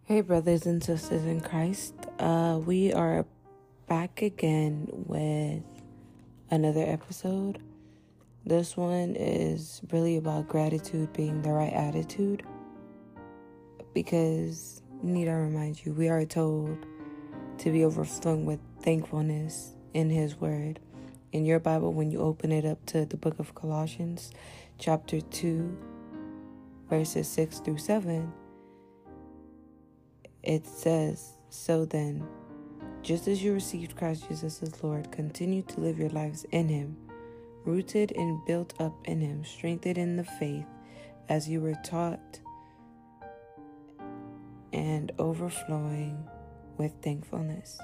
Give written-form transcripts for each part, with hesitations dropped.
Hey, brothers and sisters in Christ. We are back again with another episode. This one is really about gratitude being the right attitude. Because, need I remind you, we are told to be overflowing with thankfulness in His Word. In your Bible, when you open it up to the book of Colossians, chapter 2, verses 6 through 7, it says, "So then, just as you received Christ Jesus as Lord, continue to live your lives in Him, rooted and built up in Him, strengthened in the faith as you were taught, and overflowing with thankfulness."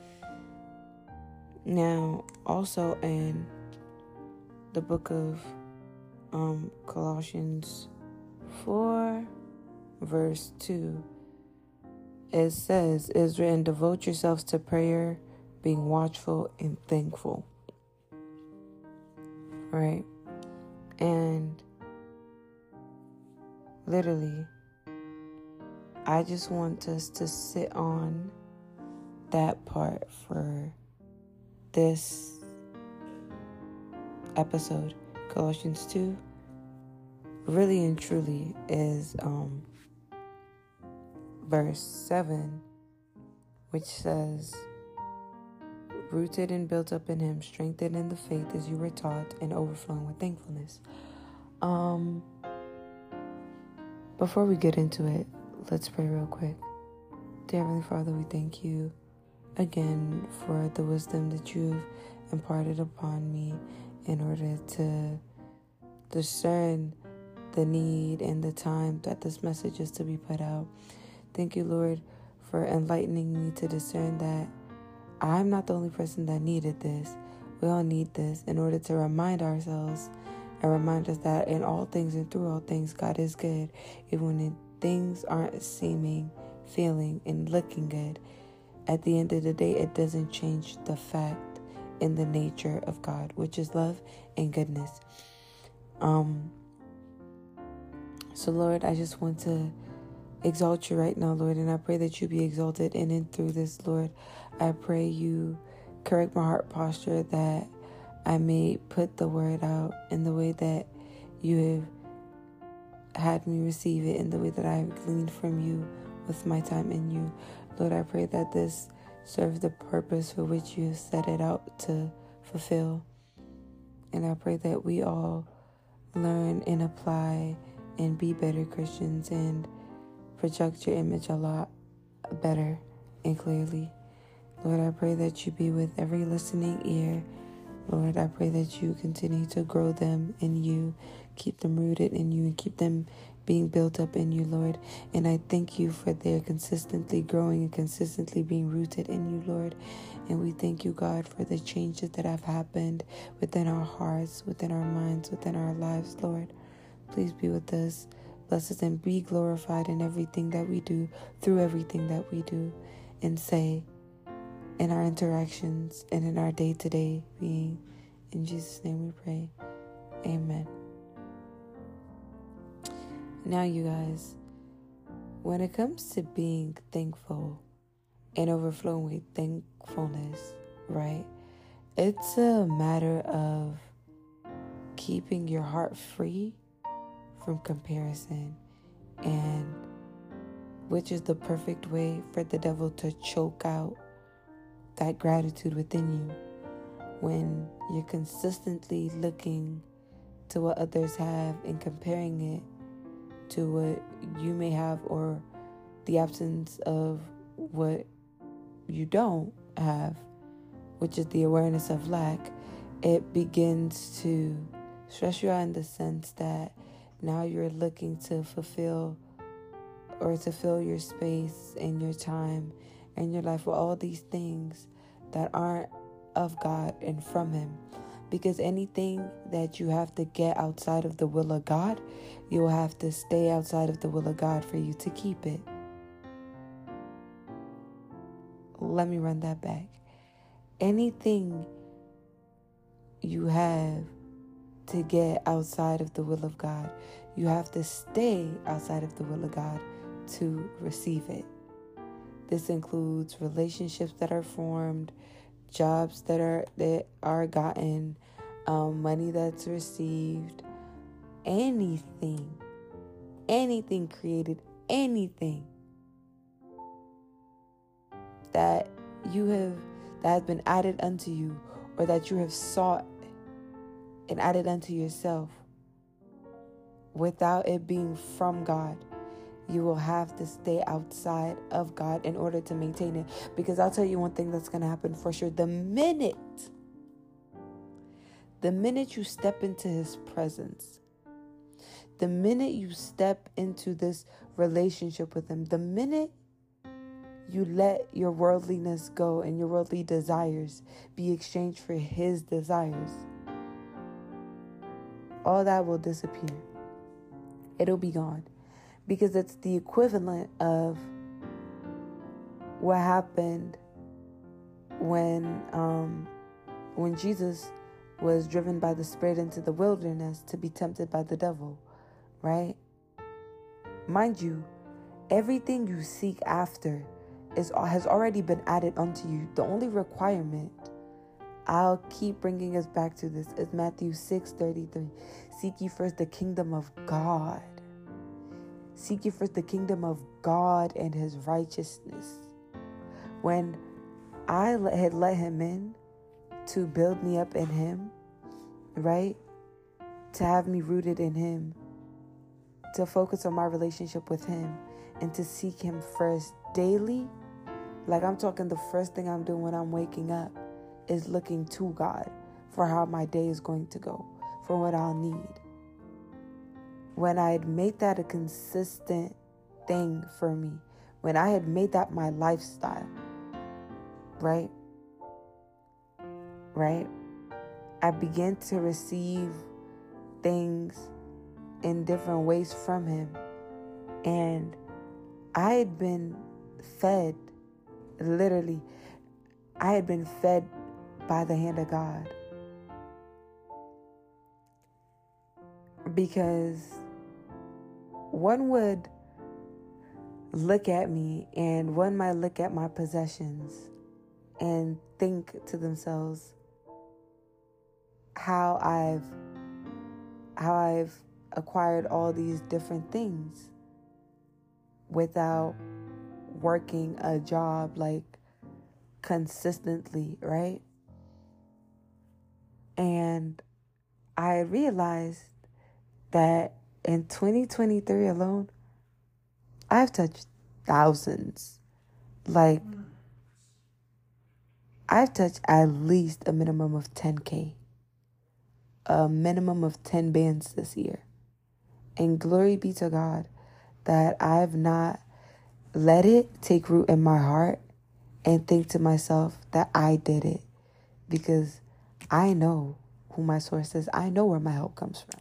Now, also in the book of Colossians 4, verse 2, it says, "It is written, devote yourselves to prayer, being watchful and thankful." Right? And literally, I just want us to sit on that part for this episode. Colossians 2 really and truly is verse 7, which says, "Rooted and built up in Him, strengthened in the faith as you were taught, and overflowing with thankfulness." Before we get into it, let's pray real quick. Dear Heavenly Father, we thank you again for the wisdom that you've imparted upon me in order to discern the need and the time that this message is to be put out. Thank you, Lord, for enlightening me to discern that I'm not the only person that needed this. We all need this in order to remind ourselves and remind us that in all things and through all things, God is good. Even when things aren't seeming, feeling, and looking good, at the end of the day, it doesn't change the fact in the nature of God, which is love and goodness. So, Lord, I just want to exalt you right now, Lord, and I pray that you be exalted in and through this, Lord. I pray you correct my heart posture, that I may put the word out in the way that you have had me receive it, in the way that I have gleaned from you with my time in you. Lord, I pray that this serves the purpose for which you have set it out to fulfill. And I pray that we all learn and apply and be better Christians and project your image a lot better and clearly. Lord, I pray that you be with every listening ear. Lord, I pray that you continue to grow them in you, keep them rooted in you, and keep them being built up in you, Lord. And I thank you for their consistently growing and consistently being rooted in you, Lord. And we thank you, God, for the changes that have happened within our hearts, within our minds, within our lives, Lord. Please be with us. Bless us and be glorified in everything that we do, through everything that we do and say, in our interactions and in our day-to-day being. In Jesus' name we pray. Amen. Now, you guys, when it comes to being thankful and overflowing with thankfulness, right? It's a matter of keeping your heart free from comparison, and which is the perfect way for the devil to choke out that gratitude within you. When you're consistently looking to what others have and comparing it to what you may have, or the absence of what you don't have, which is the awareness of lack, it begins to stress you out in the sense that now you're looking to fulfill or to fill your space and your time and your life with all these things that aren't of God and from Him. Because anything that you have to get outside of the will of God, you will have to stay outside of the will of God for you to keep it. Let me run that back. Anything you have to get outside of the will of God, you have to stay outside of the will of God to receive it. This includes relationships that are formed, jobs that are gotten, money that's received, anything created, anything that has been added unto you, or that you have sought and added unto yourself without it being from God. You will have to stay outside of God in order to maintain it. Because I'll tell you one thing that's going to happen for sure. The minute you step into His presence, the minute you step into this relationship with Him, the minute you let your worldliness go and your worldly desires be exchanged for His desires, all that will disappear. It'll be gone. Because it's the equivalent of what happened when Jesus was driven by the Spirit into the wilderness to be tempted by the devil, right? Mind you, everything you seek after has already been added unto you. The only requirement, I'll keep bringing us back to this, is Matthew 6:33. Seek ye first the kingdom of God. Seek ye first the kingdom of God and His righteousness. When I had let Him in to build me up in Him, right? To have me rooted in Him, to focus on my relationship with Him, and to seek Him first daily. Like, I'm talking, the first thing I'm doing when I'm waking up is looking to God for how my day is going to go, for what I'll need. When I had made that a consistent thing for me, when I had made that my lifestyle, right? I began to receive things in different ways from Him. And I had been fed, literally, I had been fed by the hand of God. Because one would look at me, and one might look at my possessions and think to themselves how I've acquired all these different things without working a job like consistently, right? And I realized that in 2023 alone, I've touched thousands. Like, I've touched at least a minimum of 10K. A minimum of 10 bands this year. And glory be to God that I've not let it take root in my heart and think to myself that I did it. Because I know who my source is. I know where my help comes from.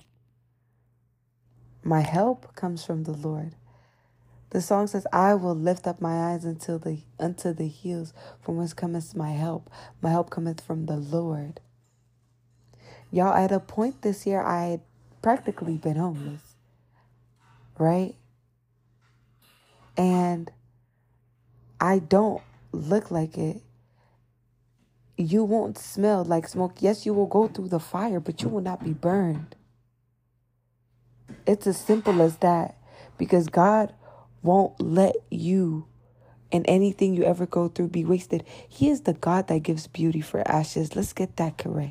My help comes from the Lord. The song says, I will lift up my eyes unto the hills, from whence cometh my help. My help cometh from the Lord. Y'all, at a point this year, I had practically been homeless, right? And I don't look like it. You won't smell like smoke. Yes, you will go through the fire, but you will not be burned. It's as simple as that, because God won't let you and anything you ever go through be wasted. He is the God that gives beauty for ashes. Let's get that correct.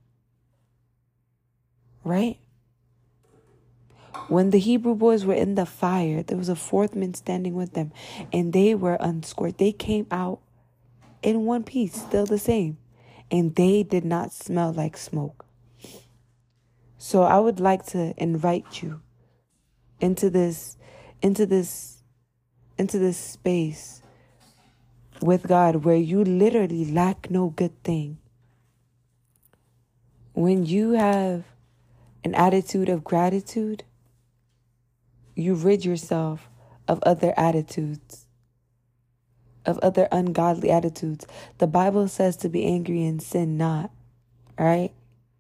Right? When the Hebrew boys were in the fire, there was a fourth man standing with them, and they were unscorched. They came out in one piece, still the same, and they did not smell like smoke. So I would like to invite you into this space with God where you literally lack no good thing. When you have an attitude of gratitude, you rid yourself of other attitudes, of other ungodly attitudes. The Bible says to be angry and sin not, right?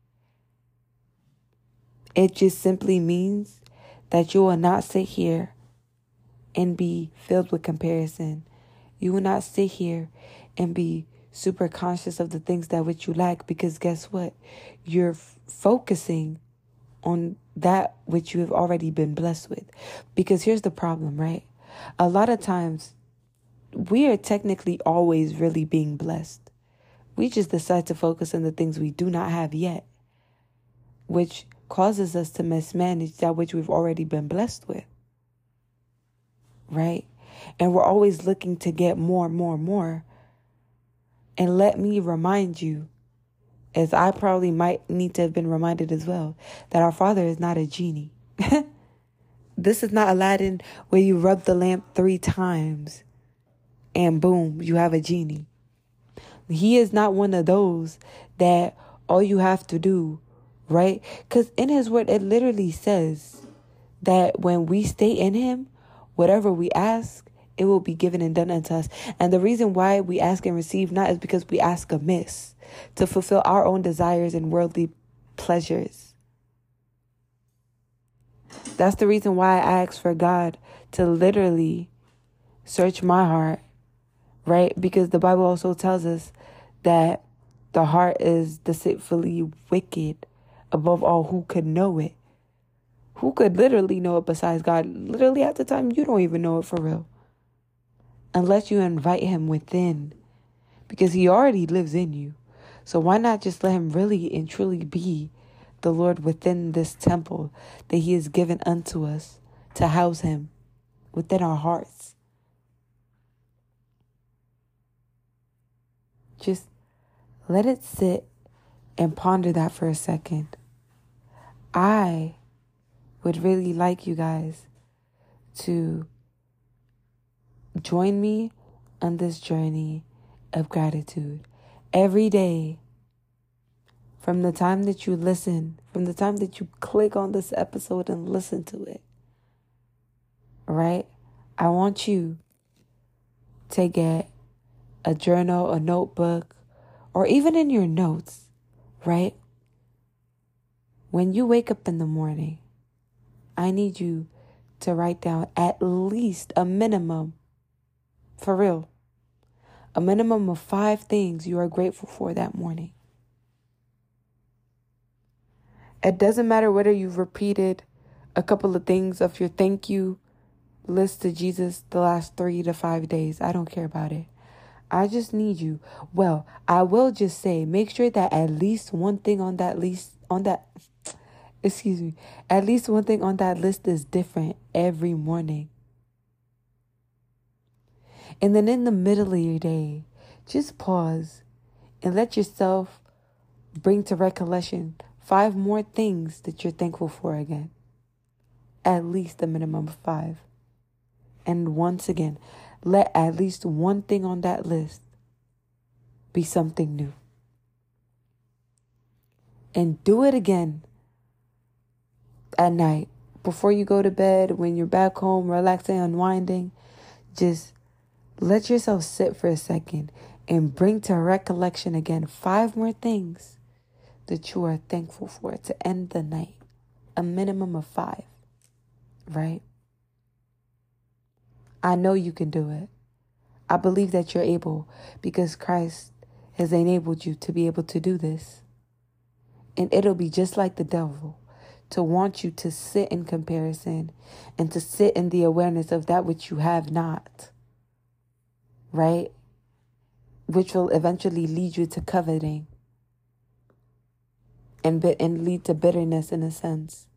It just simply means that you will not sit here and be filled with comparison. You will not sit here and be super conscious of the things that which you lack, because guess what? You're focusing on that which you have already been blessed with. Because here's the problem, right? A lot of times we are technically always really being blessed. We just decide to focus on the things we do not have yet, which causes us to mismanage that which we've already been blessed with, right? And we're always looking to get more, more, more. And let me remind you, as I probably might need to have been reminded as well, that our Father is not a genie. This is not Aladdin where you rub the lamp 3 times and boom, you have a genie. He is not one of those that all you have to do, right? Because in his word, it literally says that when we stay in him, whatever we ask, it will be given and done unto us. And the reason why we ask and receive not is because we ask amiss, to fulfill our own desires and worldly pleasures. That's the reason why I ask for God to literally search my heart, right? Because the Bible also tells us that the heart is deceitfully wicked. Above all, who could know it? Who could literally know it besides God? Literally at the time, you don't even know it for real. Unless you invite him within, because he already lives in you. So why not just let him really and truly be the Lord within this temple that he has given unto us to house him within our hearts? Just let it sit and ponder that for a second. I would really like you guys to join me on this journey of gratitude every day. From the time that you listen, from the time that you click on this episode and listen to it, right? I want you to get a journal, a notebook, or even in your notes, right? When you wake up in the morning, I need you to write down at least a minimum, for real, a minimum of 5 things you are grateful for that morning. It doesn't matter whether you've repeated a couple of things of your thank you list to Jesus the last 3 to 5 days. I don't care about it. I just need you. Well, I will just say, make sure that at least one thing on that list, at least one thing on that list is different every morning. And then in the middle of your day, just pause and let yourself bring to recollection 5 more things that you're thankful for again. At least a minimum of 5. And once again, let at least one thing on that list be something new. And do it again at night, before you go to bed, when you're back home, relaxing, unwinding. Just let yourself sit for a second and bring to recollection again 5 more things that you are thankful for to end the night. A minimum of 5, right? I know you can do it. I believe that you're able, because Christ has enabled you to be able to do this. And it'll be just like the devil to want you to sit in comparison and to sit in the awareness of that which you have not, right? Which will eventually lead you to coveting and lead to bitterness in a sense.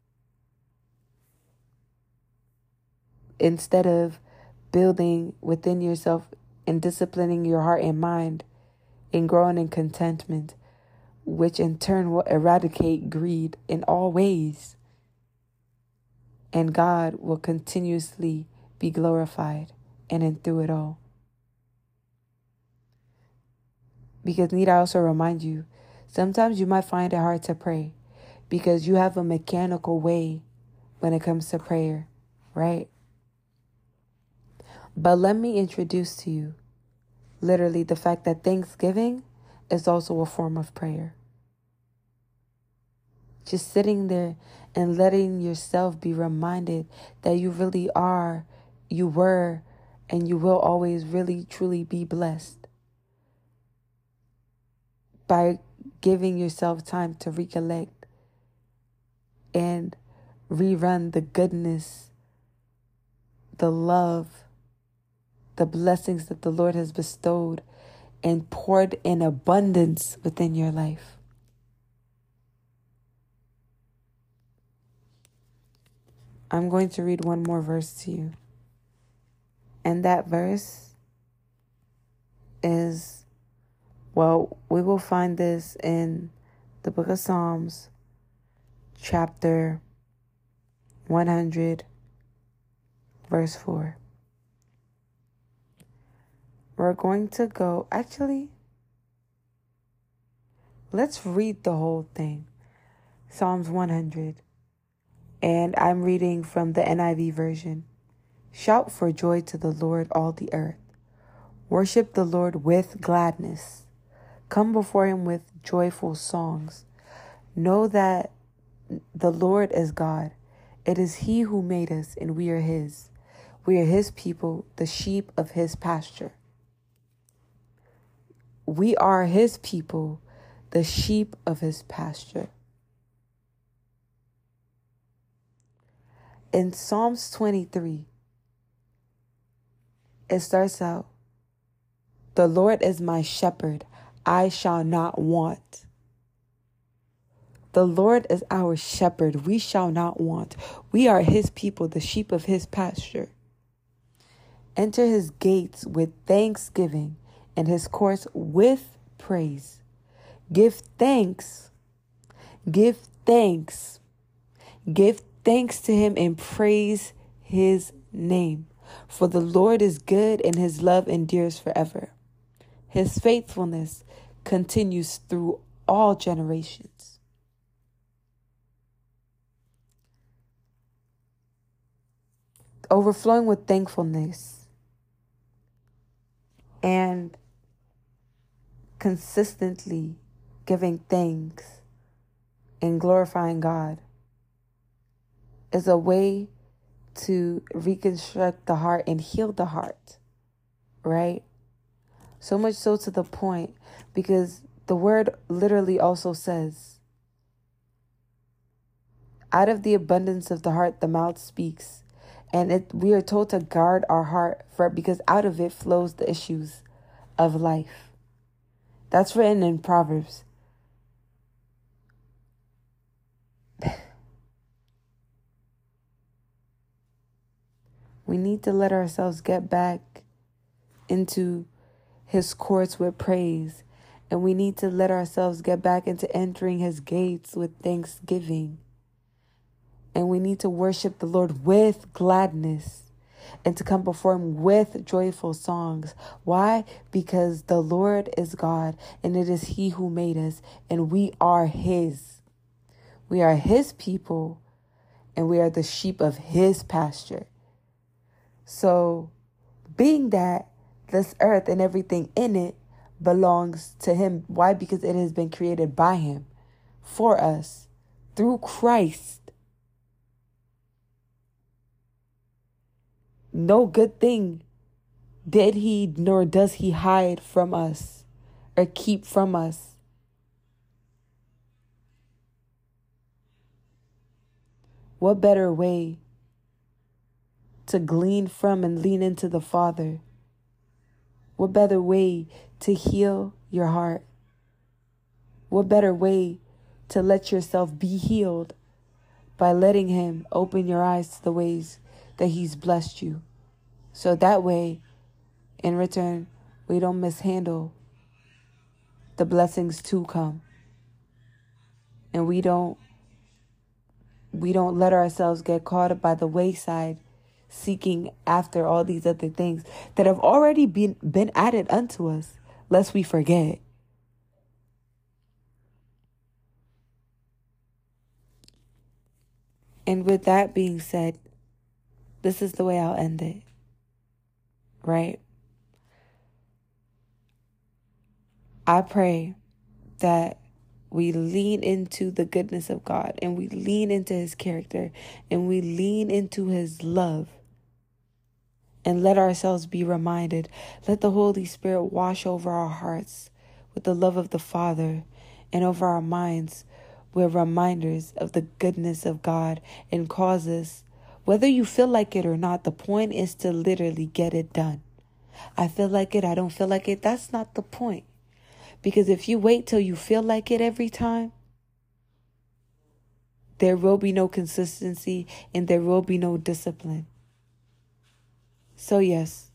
Instead of building within yourself and disciplining your heart and mind and growing in contentment, which in turn will eradicate greed in all ways. And God will continuously be glorified in and through it all. Because need I also remind you, sometimes you might find it hard to pray because you have a mechanical way when it comes to prayer, right? But let me introduce to you literally the fact that Thanksgiving is also a form of prayer. Just sitting there and letting yourself be reminded that you really are, you were, And you will always really, truly be blessed by giving yourself time to recollect and rerun the goodness, the love, the blessings that the Lord has bestowed and poured in abundance within your life. I'm going to read one more verse to you. And that verse is, we will find this in the book of Psalms, chapter 100, verse 4. We're going to go, let's read the whole thing. Psalms 100. And I'm reading from the NIV version. Shout for joy to the Lord, all the earth. Worship the Lord with gladness. Come before him with joyful songs. Know that the Lord is God. It is he who made us, and we are his. We are his people, the sheep of his pasture. We are his people, the sheep of his pasture. In Psalms 23, it starts out, the Lord is my shepherd, I shall not want. The Lord is our shepherd, we shall not want. We are his people, the sheep of his pasture. Enter his gates with thanksgiving and his courts with praise. Give thanks. Give thanks. Give thanks to him and praise his name. For the Lord is good and his love endures forever. His faithfulness continues through all generations. Overflowing with thankfulness and consistently giving thanks and glorifying God is a way to reconstruct the heart and heal the heart, right? So much so to the point, because the word literally also says, out of the abundance of the heart, the mouth speaks. And we are told to guard our heart because out of it flows the issues of life. That's written in Proverbs. We need to let ourselves get back into his courts with praise. And we need to let ourselves get back into entering his gates with thanksgiving. And we need to worship the Lord with gladness and to come before him with joyful songs. Why? Because the Lord is God and it is he who made us and we are his. We are his people and we are the sheep of his pasture. So being that this earth and everything in it belongs to him. Why? Because it has been created by him for us through Christ. No good thing did he nor does he hide from us or keep from us. What better way to glean from and lean into the Father? What better way to heal your heart? What better way to let yourself be healed by letting him open your eyes to the ways that he's blessed you? So that way, in return, we don't mishandle the blessings to come. And we don't let ourselves get caught up by the wayside, seeking after all these other things that have already been added unto us, lest we forget. And with that being said, this is the way I'll end it. Right? I pray that we lean into the goodness of God and we lean into his character and we lean into his love And let ourselves be reminded. Let the Holy Spirit wash over our hearts with the love of the Father, and over our minds with reminders of the goodness of God, and cause us, whether you feel like it or not, the point is to literally get it done. I feel like it, I don't feel like it. That's not the point. Because if you wait till you feel like it every time, there will be no consistency and there will be no discipline. So yes,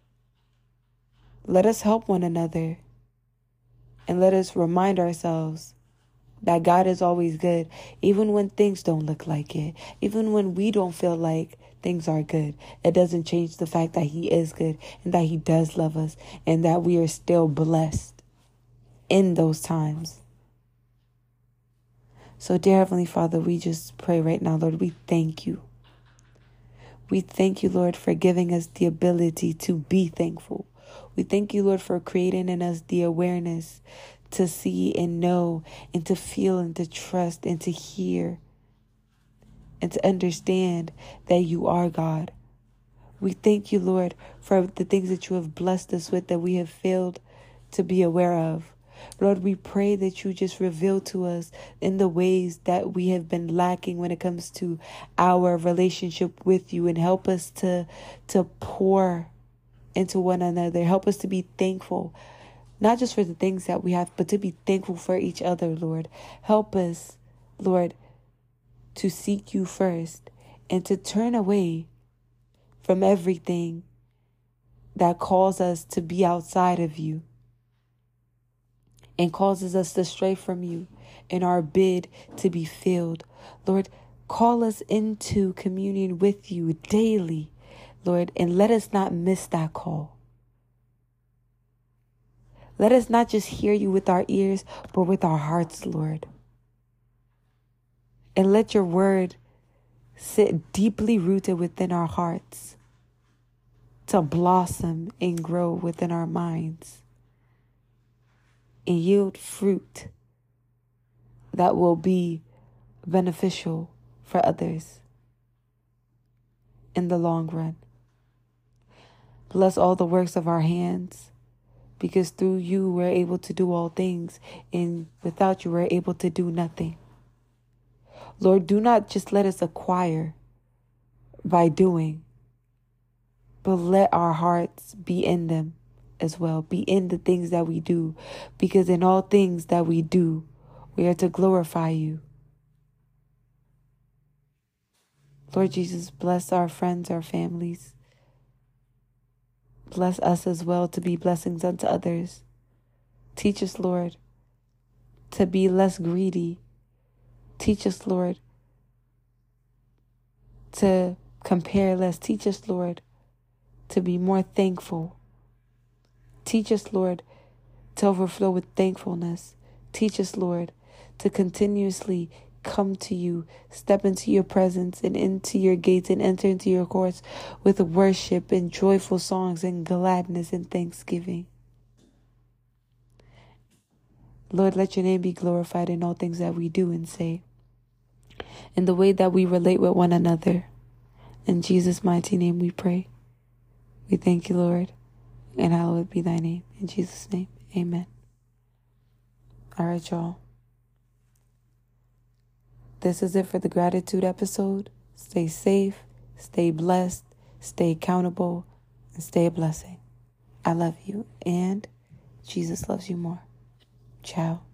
let us help one another, and let us remind ourselves that God is always good, even when things don't look like it, even when we don't feel like things are good. It doesn't change the fact that He is good and that He does love us, and that we are still blessed in those times. So dear Heavenly Father, we just pray right now, Lord, we thank you. We thank you, Lord, for giving us the ability to be thankful. We thank you, Lord, for creating in us the awareness to see and know and to feel and to trust and to hear and to understand that you are God. We thank you, Lord, for the things that you have blessed us with that we have failed to be aware of. Lord, we pray that you just reveal to us in the ways that we have been lacking when it comes to our relationship with you, and help us to pour into one another. Help us to be thankful, not just for the things that we have, but to be thankful for each other, Lord. Help us, Lord, to seek you first and to turn away from everything that calls us to be outside of you and causes us to stray from you in our bid to be filled. Lord, call us into communion with you daily, Lord, and let us not miss that call. Let us not just hear you with our ears, but with our hearts, Lord. And let your word sit deeply rooted within our hearts to blossom and grow within our minds and yield fruit that will be beneficial for others in the long run. Bless all the works of our hands, because through you we're able to do all things, and without you we're able to do nothing. Lord, do not just let us acquire by doing, but let our hearts be in them as well. Be in the things that we do, because in all things that we do, we are to glorify you. Lord Jesus, bless our friends, our families. Bless us as well to be blessings unto others. Teach us, Lord, to be less greedy. Teach us, Lord, to compare less. Teach us, Lord, to be more thankful. Teach us, Lord, to overflow with thankfulness. Teach us, Lord, to continuously come to you, step into your presence and into your gates and enter into your courts with worship and joyful songs and gladness and thanksgiving. Lord, let your name be glorified in all things that we do and say, in the way that we relate with one another. In Jesus' mighty name we pray. We thank you, Lord, and hallowed be thy name. In Jesus' name, amen. All right, y'all. This is it for the gratitude episode. Stay safe, stay blessed, stay accountable, and stay a blessing. I love you, and Jesus loves you more. Ciao.